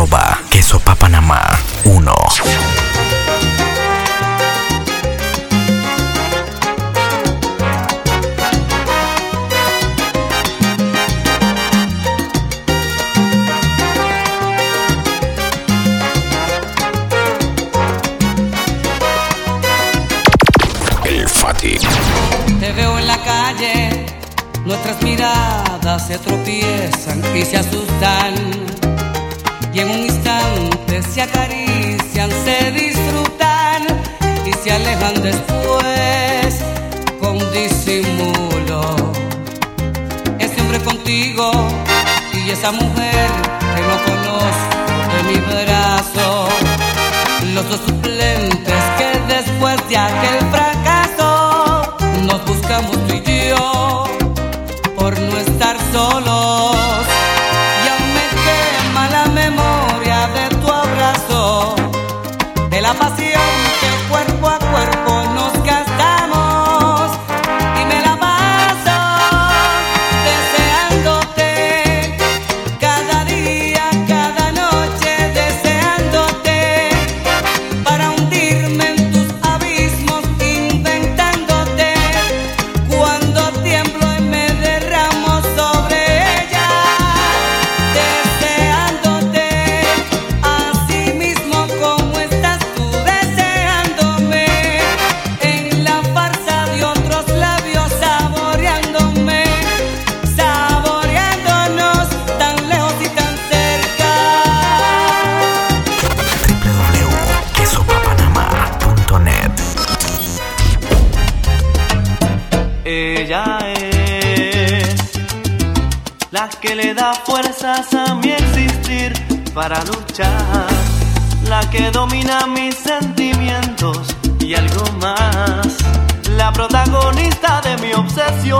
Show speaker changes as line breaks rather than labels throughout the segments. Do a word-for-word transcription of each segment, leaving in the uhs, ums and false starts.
arroba quesopapanamá uno. El Fati.
Te veo en la calle, nuestras miradas se tropiezan y se asustan, y en un instante se acarician, se disfrutan y se alejan después con disimulo. Ese hombre contigo y esa mujer que no conozco de mi brazo, los dos suplentes que después de aquel fracaso nos buscamos tú y yo por no estar solos. Ya me quema la memoria de tu abrazo, de la pasión que cuerpo a cuerpo nos gastamos, y me la paso deseándote cada día, cada noche, deseándote para hundirme en tus abismos, inventándote cuando tiemblo y me derramo sobre ella, deseándote así mismo como estás tú deseándome, en la farsa de otros labios saboreándome, saboreándonos tan lejos y tan cerca.
w w w punto quesopapanamá punto net.
Ella es la que le da fuerzas a mi existir para luchar, la que domina mis sentimientos y algo más, la protagonista de mi obsesión.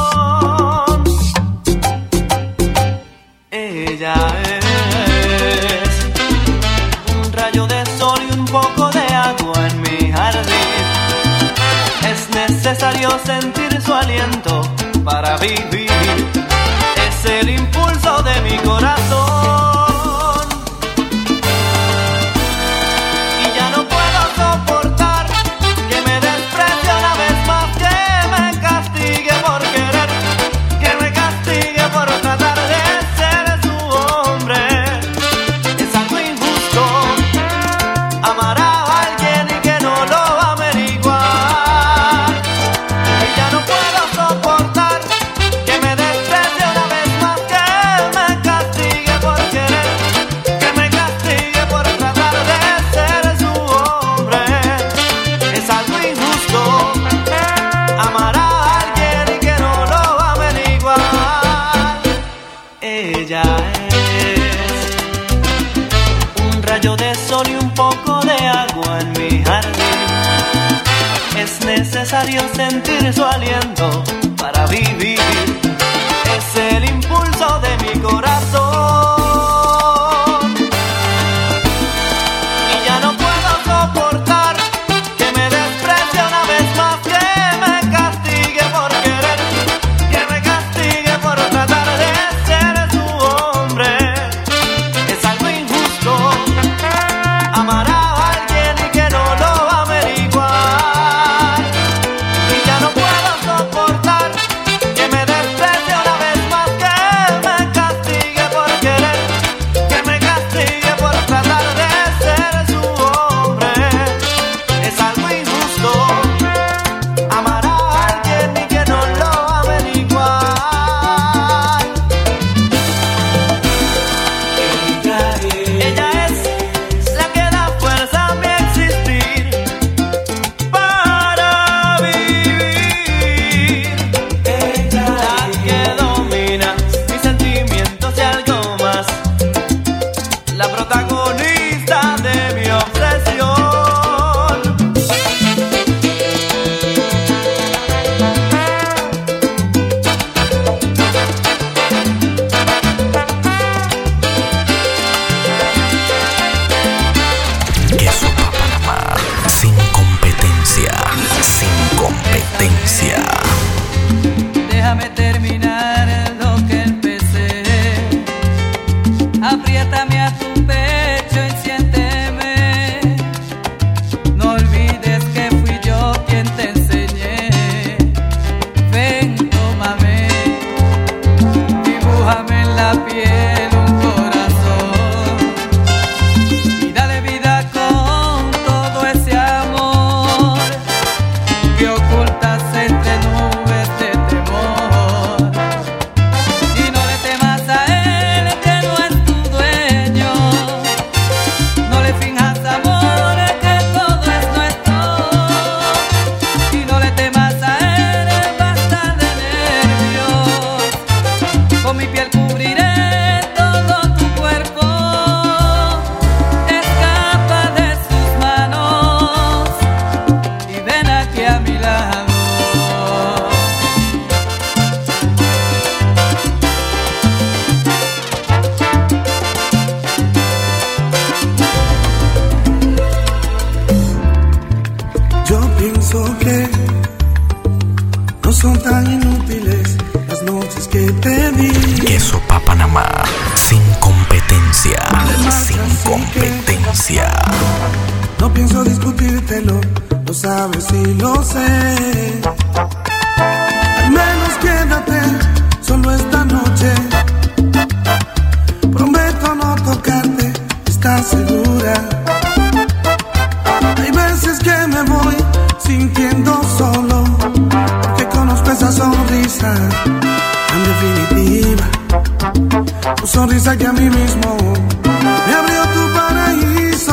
Ella es un rayo de sol y un poco de agua en mi jardín. Es necesario sentir su aliento para vivir. Es el impulso de mi corazón. Y ya no puedo soportar que me desprecie una vez más, que me castigue por querer, que me castigue por tratar de ser su hombre. Es algo injusto amar a alguien y que no lo averiguar. Y ya no puedo soportar que me desprecie una vez más, que me castigue por querer, que me castigue por tratar de ser su hombre. Es algo injusto amar a alguien y que no lo averiguar. Ella es un rayo de sol y un poco de agua en mi jardín. Es necesario sentir su aliento para vivir. Es el impulso de mi corazón. Y ya no puedo soportar que me desprecie una vez más, que me castigue por querer, que me castigue por tratar de ser su hombre. Es algo injusto amar a alguien y que no lo averiguar. Y ya no puedo soportar que me desprecie una vez más, que me castigue
Apriétame a tu pecho y siénteme. No olvides que fui yo quien te enseñé. Ven, tómame, dibújame en la piel un corazón y dale vida con todo ese amor que ocultas entre nubes de temor. Y no le temas a él que no es tu dueño, no le finjas amor que todo es nuestro. Y no le temas a él, basta de nervios, con mi piel cubriré todo tu cuerpo. Escapa de sus manos y ven aquí a mi lado.
Yo pienso que no son tan inútiles las noches que te di.
Queso Papanamá, sin competencia, sin competencia.
No pienso discutírtelo, lo sabes y lo sé. Al menos quédate solo esta noche. Prometo no tocarte, ¿estás segura? Hay veces que me voy sintiendo solo, porque conozco esa sonrisa tan definitiva. Tu sonrisa que a mí mismo me abrió tu paraíso.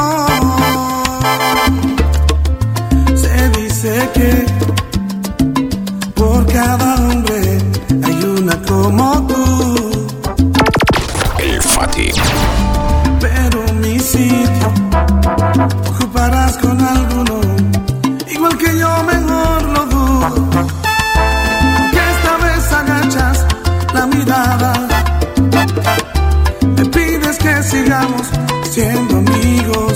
Se dice que por cada hombre hay una como tú,
El Fati.
pero mi sitio ocuparás con alguno, igual que yo, mejor lo dudo, porque esta vez agachas la mirada, me pides que sigamos siendo amigos.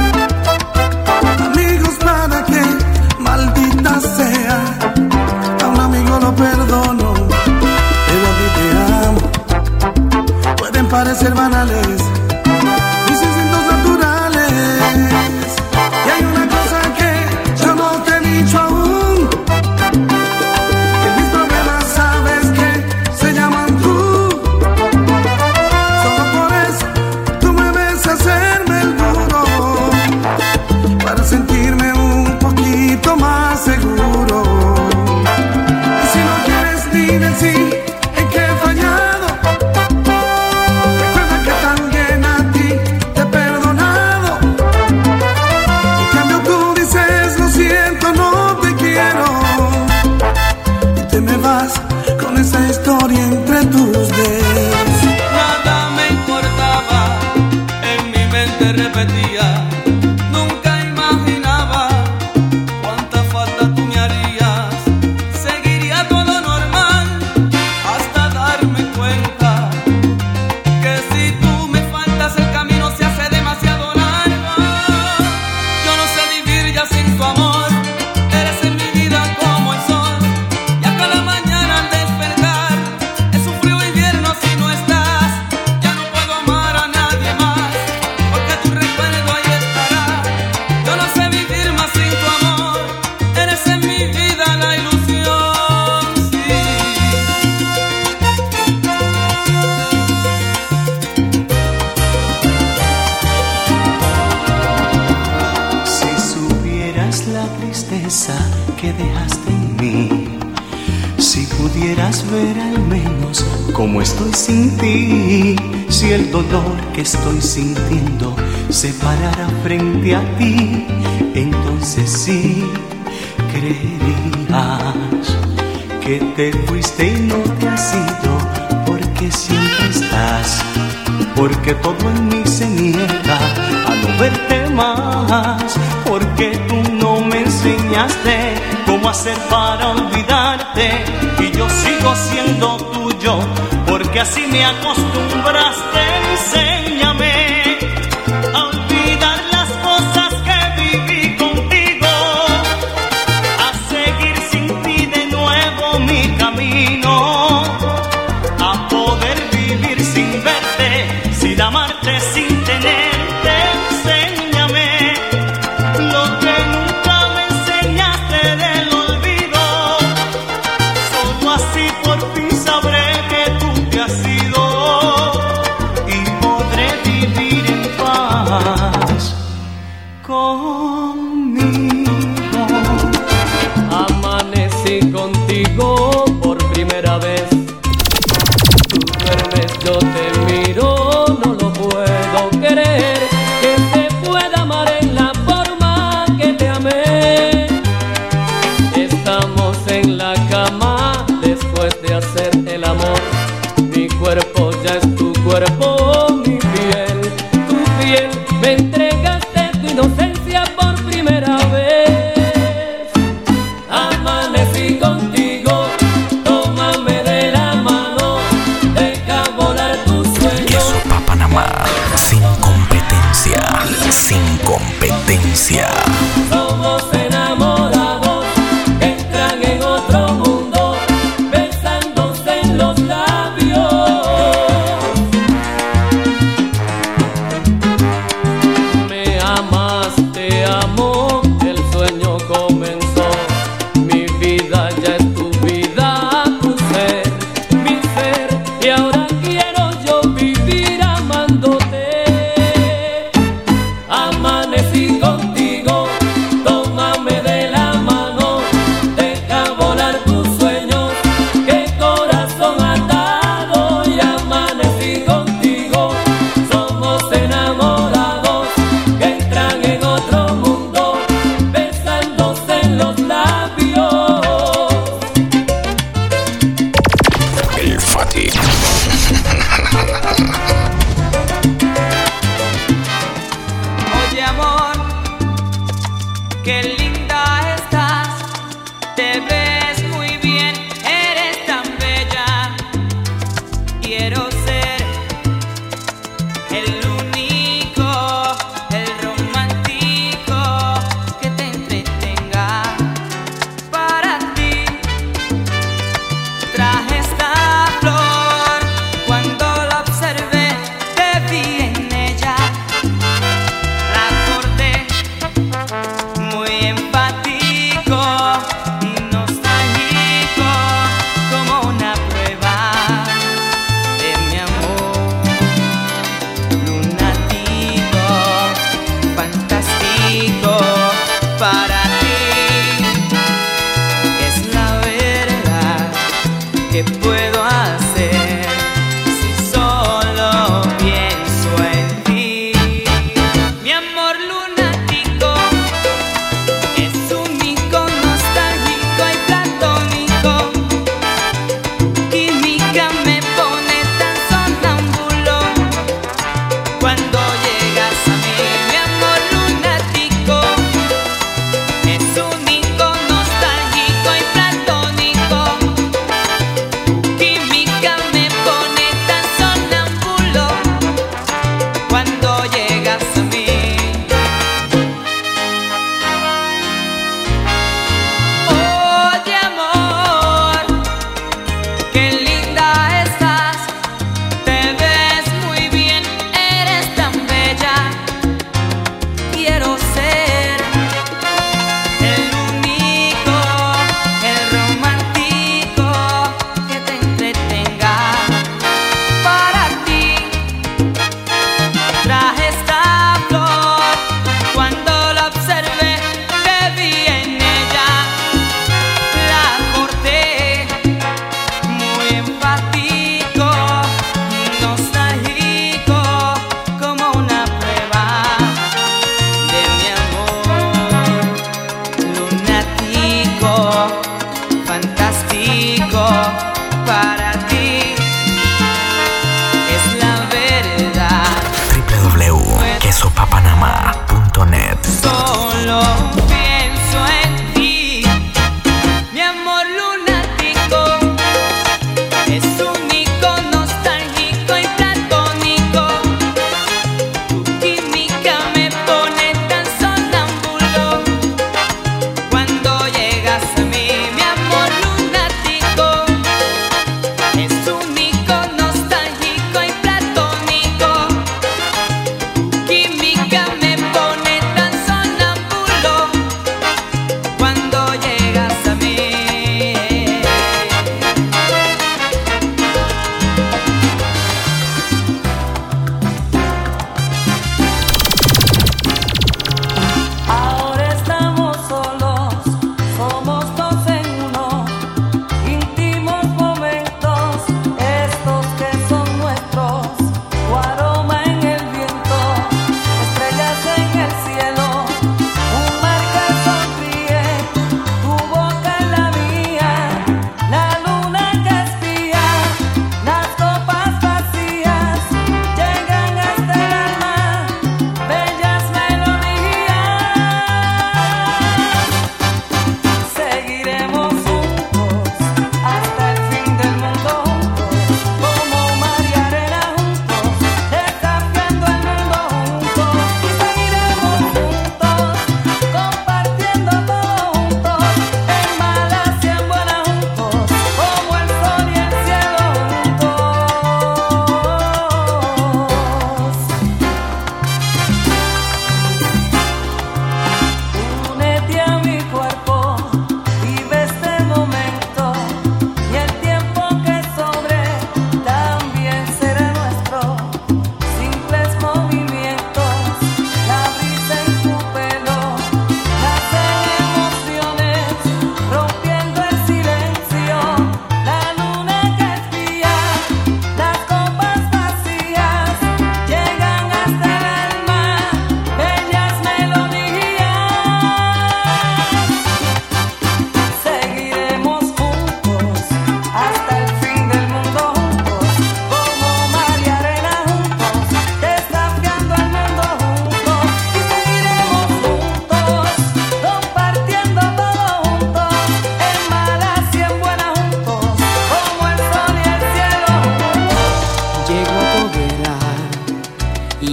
Amigos para que, maldita sea, a un amigo lo perdono, pero a ti te amo. Pueden parecer banales mis instintos naturales, y hay una cosa que yo no te he dicho aún, que mis problemas sabes que se llaman tú. Solo por eso tú me ves hacerme el duro, para sentirme un poquito más seguro. Y si no quieres ni decir en qué he fallado, recuerda que también a ti te he perdonado. En cambio tú dices lo siento, no te quiero, y te me vas con esa historia entre tus dedos.
Nada me importaba, en mi mente repetía, nunca imaginaba cuánta falta tú me harías. Seguiría todo normal hasta darme cuenta que si tú me faltas el camino se hace demasiado largo. Yo no sé vivir ya sin tu amor, eres en mi vida como el sol, y a cada mañana al despertar es un frío invierno si no estás. Ya no puedo amar a nadie más, porque tu recuerdo ahí estará. Yo no sé vivir más sin tu amor, eres en mi vida la ilusión, sí.
Si supieras la tristeza que dejaste en mí, si pudieras ver al menos cómo estoy sin ti, si el dolor que estoy sintiendo se parara frente a ti, entonces sí creerías que te fuiste y no te has ido, porque siempre estás, porque todo en mí se niega a no verte más, porque tú no me enseñaste cómo hacer para olvidarte, y yo sigo siendo tuyo, porque así me acostumbraste. Enséñame a olvidar las cosas que viví contigo, a seguir sin ti de nuevo mi camino, a poder vivir sin verte, sin decida amarte sin tenerte, enséñame lo que nunca me enseñaste del olvido. Solo así por fin sabré que tú te has ido y podré vivir en paz conmigo.
Amanecí contigo por primera vez. Tú duermes, yo te miro, no lo puedo creer, que te pueda amar en la forma que te amé. Estamos en la cama después de hacer el amor. Mi cuerpo ya es tu cuerpo, mi piel, tu piel. Me entregaste tu inocencia por primera vez. Amanecí contigo, tómame de la mano, deja volar tus sueños.
Queso Papanamá, sin competencia, sin competencia.
Somos enamorados, entran en otro mundo, besándose en los labios. Me amas, te amo, el sueño comenzó. Mi vida ya es tu vida, tu ser, mi ser. Y ahora quiero yo vivir amándote. Amanecí contigo, tómame de la mano, deja volar tus sueños, que corazón atado. Y amanecí contigo, somos enamorados, que entran en otro mundo, besándose en los labios.
El Fati.
Oye amor, qué linda estás, te ves muy bien, eres tan bella. Quiero ser el único, el romántico que te entretenga. Para ti traje esta flor, cuando la observé te vi en ella. La corté muy enfático y nostálgico, como una prueba de mi amor.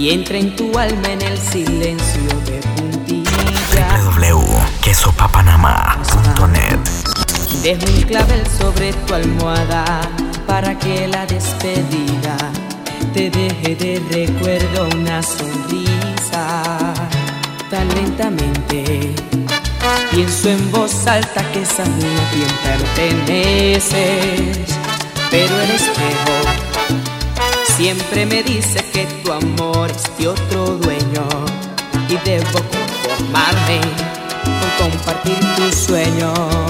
y entra en tu alma en el silencio de puntilla.
doble u doble u punto queso papanamá punto net.
Dejo un clavel sobre tu almohada para que la despedida te deje de recuerdo una sonrisa. Tan lentamente pienso en voz alta que esa niña a quien perteneces, pero el espejo siempre me dice que tu amor es de otro dueño y debo conformarme con compartir tu sueño.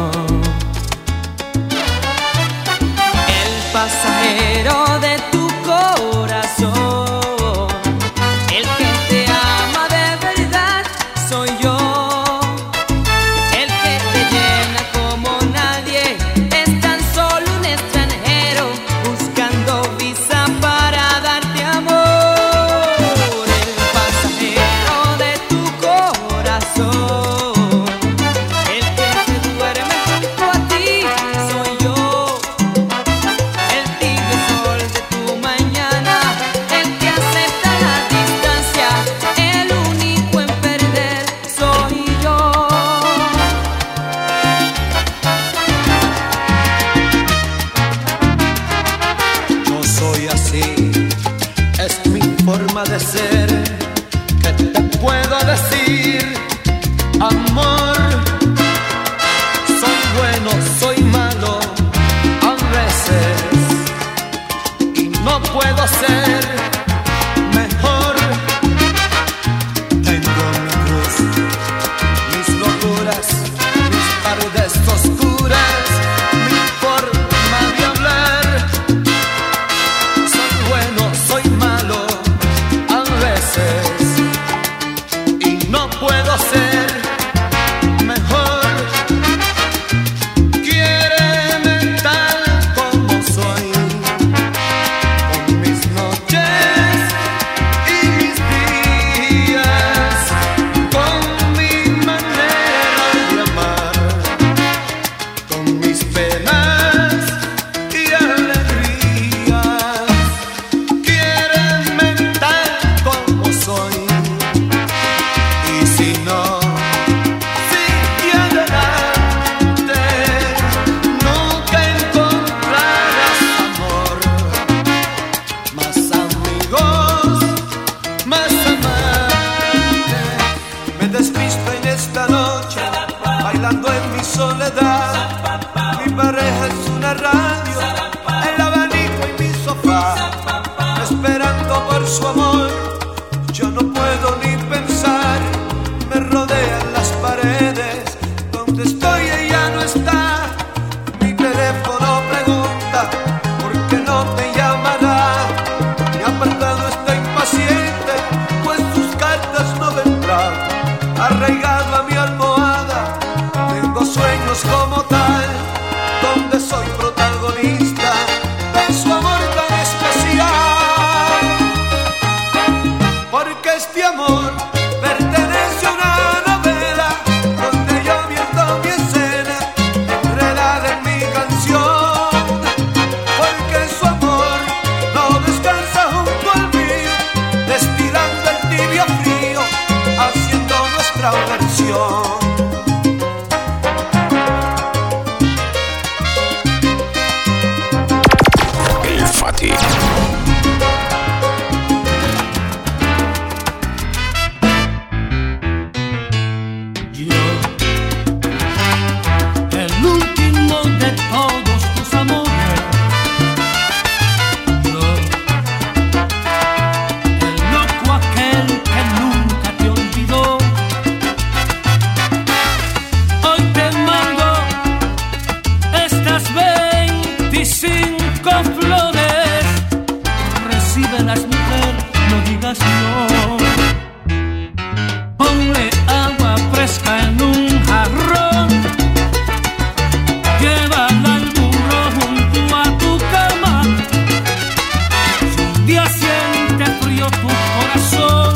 El pasajero de tu corazón, el que te ama de verdad soy yo, el que te llena como nadie, es tan solo un extranjero buscando visa para darte amor. El pasajero de tu corazón, el que se duerme junto a ti soy yo, el tibio sol de tu mañana, el que acepta la distancia, el único en perder soy yo.
No soy así, es mi forma de ser. ¿Qué te puedo decir, amor? Soy bueno, soy malo a veces y no puedo ser mejor. Tengo mi cruz, mis locuras, mis tardes oscuras, mi forma de hablar. Soy bueno, soy malo a veces y no puedo ser mejor. Quiéreme tal como soy, con mis noches y mis días, con mi manera de amar, con mis penas y alegrías. Quiéreme tal como soy, y si no, sigue adelante, nunca encontrarás amor, más amigos, más amantes. Me despisto en esta noche, bailando en mi soledad. Mi pareja es una radio, el abanico y mi sofá, esperando por su amor. Yo no puedo ni pensar, me rodean las paredes, donde estoy ella no está. Mi teléfono pregunta por qué no te llamará. Mi apartado está impaciente, pues sus cartas no vendrán. Arraigado a mi almohada, tengo sueños como tal, donde soy protagonista de su amor tan especial. Porque este amor pertenece a una novela, donde yo viendo mi escena enredada en mi canción. Porque su amor no descansa junto al mío, destilando el tibio frío, haciendo nuestra versión.
El Fati.
Yo, el último de todos tus amores. Yo, el loco aquel que nunca te olvidó. Hoy te mando estas veinticinco flores. Recíbelas, mujer, no digas no. Ponle agua fresca en un jarrón, llévala al burro junto a tu cama. Si un día siente frío tu corazón,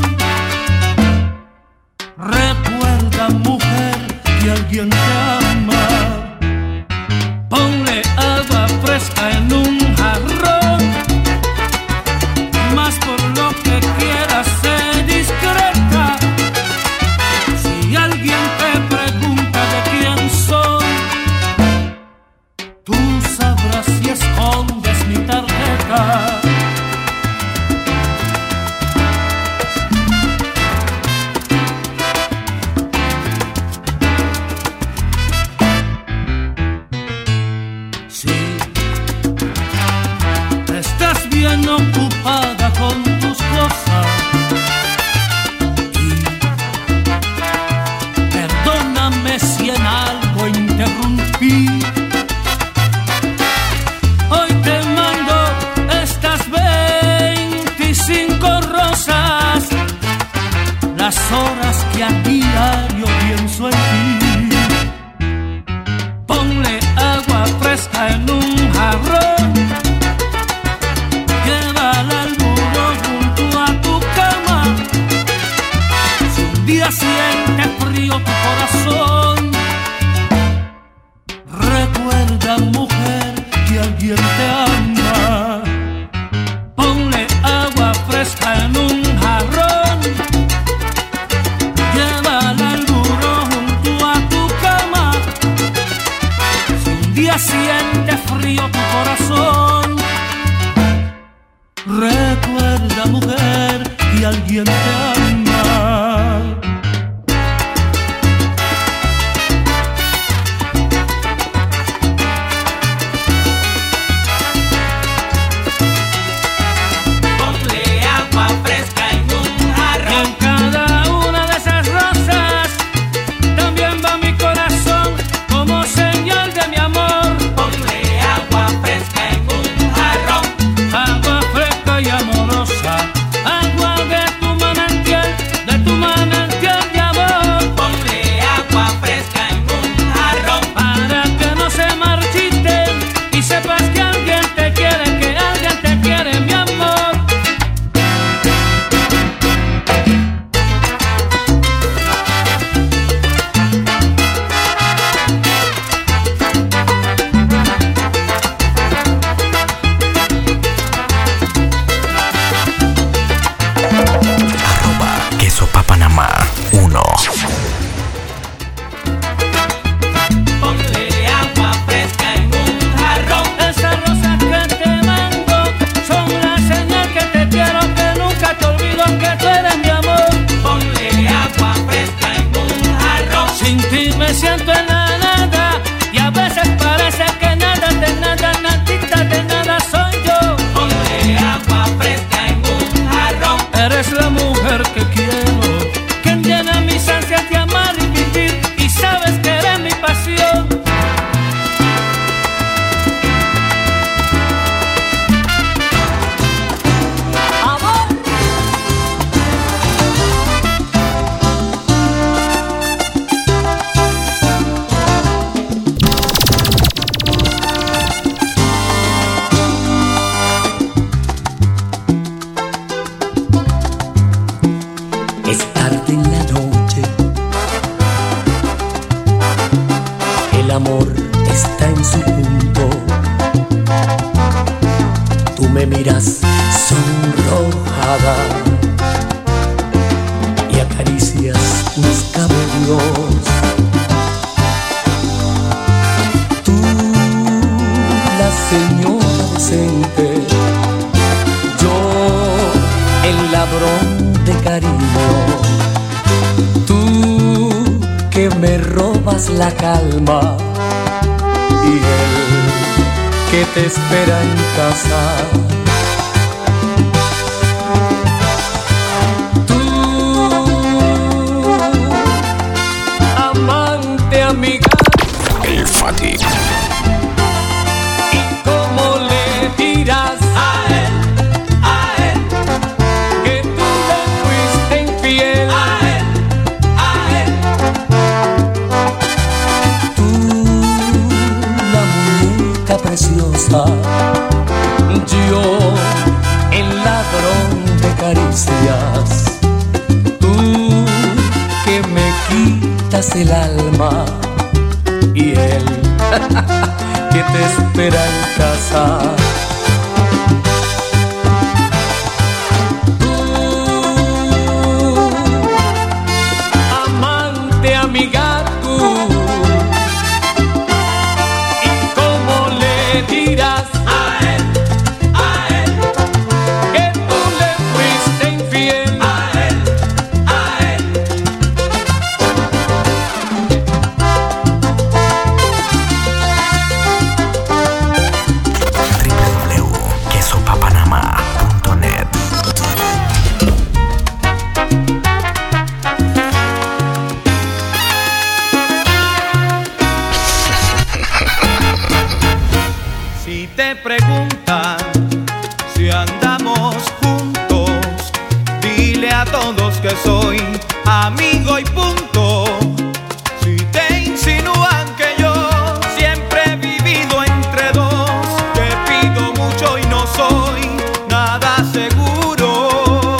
recuerda, mujer, que alguien te ama. Ponle agua fresca en un jarrón, más por lo que quieras ser. horas que a diario pienso en ti. Ponle agua fresca en un jarrón, llévala al muro junto a tu cama. Si un día sientes frío tu corazón, recuerda, mujer, que alguien te ama. Ponle agua fresca en un jarrón, llévala al muro junto a tu cama. Si un día sientes frío tu corazón, recuerda, mujer, que alguien te ama.
La calma y él que te espera en casa. Tú, amante, amiga,
El Fati.
¿y cómo le dirás a él, a él, que tú le fuiste infiel? A él, a él. Preciosa, yo, el ladrón de caricias, tú que me quitas el alma y él que te espera en casa. Tú, amante, amiga, tú, dirás a él, a él, que tú le fuiste infiel. A él, a él.
doble u doble u doble u punto
a todos que soy amigo y punto. Si te insinúan que yo siempre he vivido entre dos, te pido mucho y no soy nada seguro.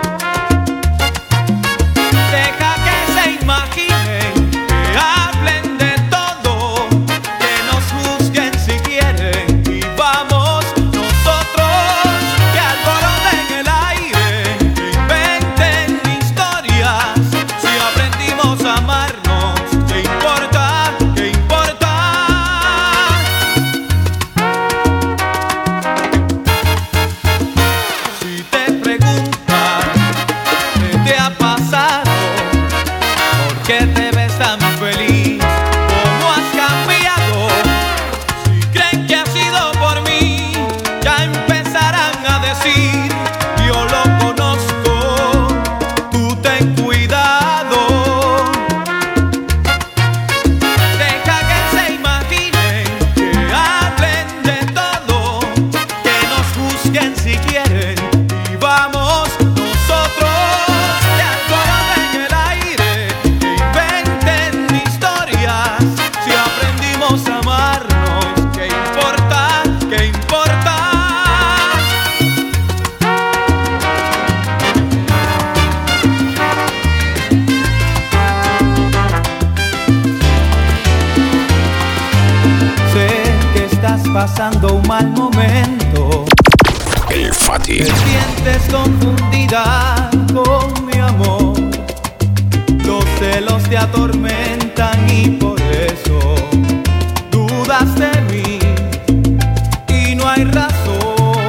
Deja que se imaginen, que hablen de todo, que nos juzguen si quieren y vamos nosotros, que alboroten el aire, que inventen historias. Si aprendimos a amarnos, ¿qué importa? ¿Qué importa? Si te preguntan qué te ha pasado, ¿por qué te ves tan feliz? ¿Cómo has cambiado? Si creen que ha sido por mí, ya empezarán a decir: yo lo conozco, tú ten cuidado. Deja que se imaginen, que hablen de todo, que nos juzguen si quieren y vamos nosotros, que alboroten el aire, que inventen historias. Si aprendimos a amarnos, ¿qué importa? ¿Qué importa? Sé que estás pasando un mal momento,
El Fati.
te sientes confundida con mi amor. Los celos te atormentan y por eso dudas de mí y no hay razón.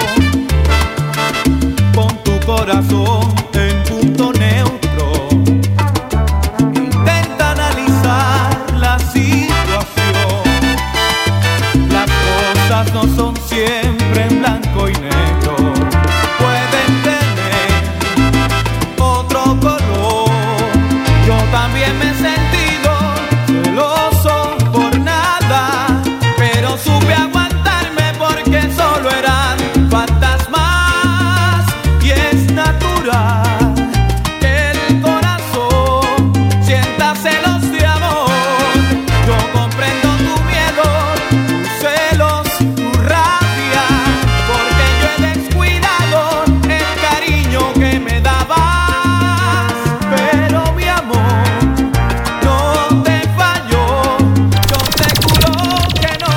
Pon tu corazón en punto neutro, intenta analizar la situación. Las cosas no son siempre en blanco y negro, pueden tener otro color. Yo también me he sentido celoso por nada, pero supe aguantarme porque solo eran fantasmas. Y es natural que el corazón sienta celos de amor. Yo comprendo tu miedo, tus celos, tu rabia, porque yo he descuidado el cariño que me dabas. Pero mi amor no te falló, yo te juro que no.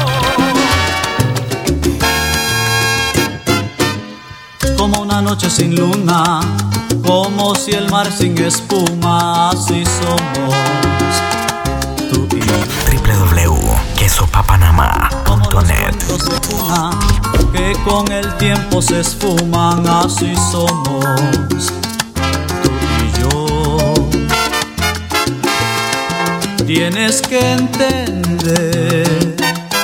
Como una noche sin luna, como si el mar sin espuma, así somos tú y yo.
w w w punto queso papanama
Como
punto
los
net.
cuentos de cuna, que con el tiempo se esfuman, así somos tú y yo. Tienes que entender,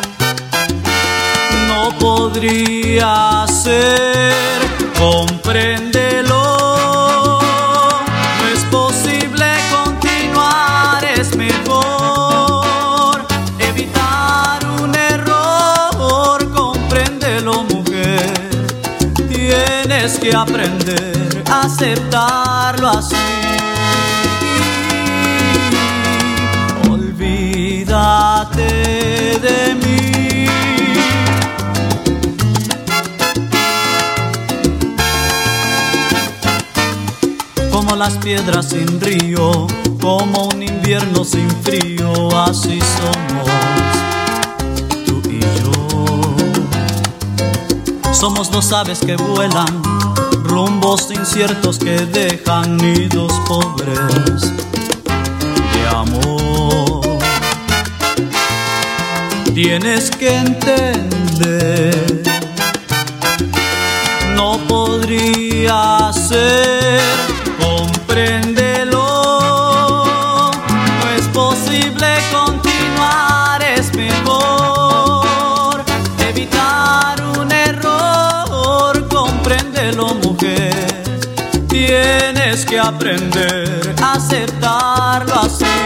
no podría ser, compréndelo. No es posible continuar, es mejor evitar un error. Compréndelo, mujer. Tienes que aprender a aceptarlo así. Olvídate de mí. Como las piedras sin río, como un invierno sin frío, así somos tú y yo. Somos dos aves que vuelan, rumbos inciertos que dejan nidos pobres de amor. Tienes que entender, no podría ser, compréndelo. No es posible continuar, es mejor evitar un error. Compréndelo, mujer. Tienes que aprender a aceptarlo así.